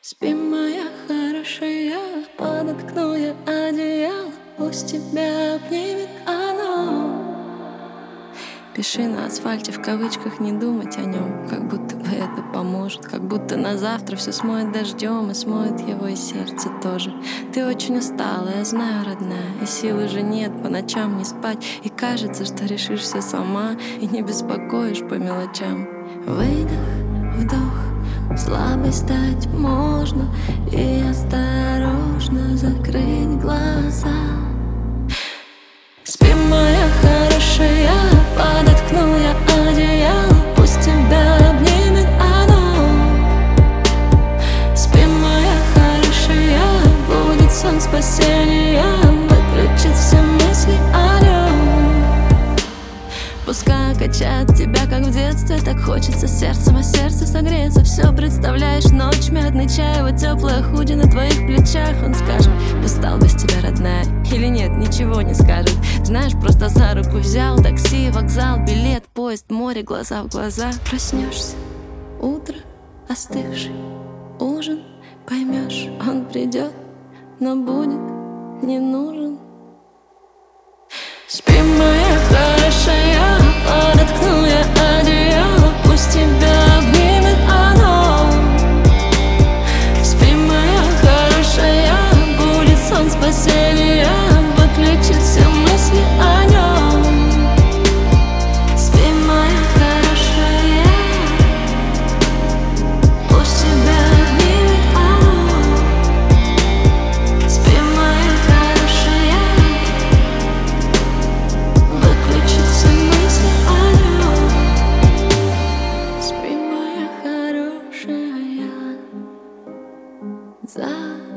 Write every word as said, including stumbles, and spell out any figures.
Спи, моя хорошая, подоткну я одеяло, пусть тебя обнимет оно. Пиши на асфальте в кавычках, не думать о нем, как будто бы это поможет, как будто на завтра все смоет дождем и смоет его и сердце тоже. Ты очень устала, я знаю, родная, и сил уже нет по ночам не спать, и кажется, что решишь все сама и не беспокоишь по мелочам. Выдох, вдох, слабой стать можно, и осторожно закрыть глаза. Спи, моя хорошая, подоткну я одеяло, пусть тебя обнимет оно. Спи, моя хорошая, будет сон спасением, выключит все мысли о нем. Пускай качает тебя, как в детстве, так хочется сердцем, а сердце согреется. Все представляешь, ночь, мятный чай, его теплая худи на твоих плечах. Он скажет: устал без тебя, родная, или нет, ничего не скажет. Знаешь, просто за руку взял, такси, вокзал, билет, поезд, море, глаза в глаза. Проснешься, утро, остывший ужин, поймешь, он придет, но будет не нужен. Спи, моя хорошая, подоткну я одеяло, пусть тебя обнимет оно. Спи, моя хорошая, будет сон спасением, выключит все мысли о нем. Спи, моя хорошая, пусть тебя обнимет оно. Спи, моя хорошая, выключит все мысли о нем. Спи, моя хорошая, за